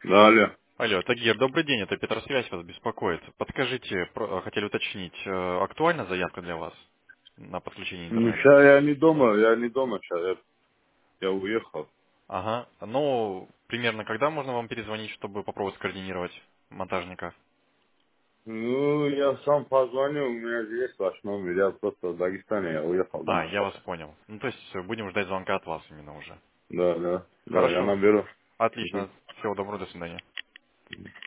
Да, алло. Алло, Тагир, добрый день, это Петросвязь вас беспокоит. Подскажите, хотели уточнить, актуальна заявка для вас на подключение Ну, интернета? сейчас я не дома сейчас, я уехал. Ага, ну, примерно когда можно вам перезвонить, чтобы попробовать скоординировать монтажника? Ну, я сам позвонил, у меня же есть ваш номер, я просто в Дагестане, я уехал А, домой я вас пока. понял. Ну, то есть будем ждать звонка от вас именно уже. Да, я Хорошо, наберу. Мгм. отлично, всего доброго, до свидания.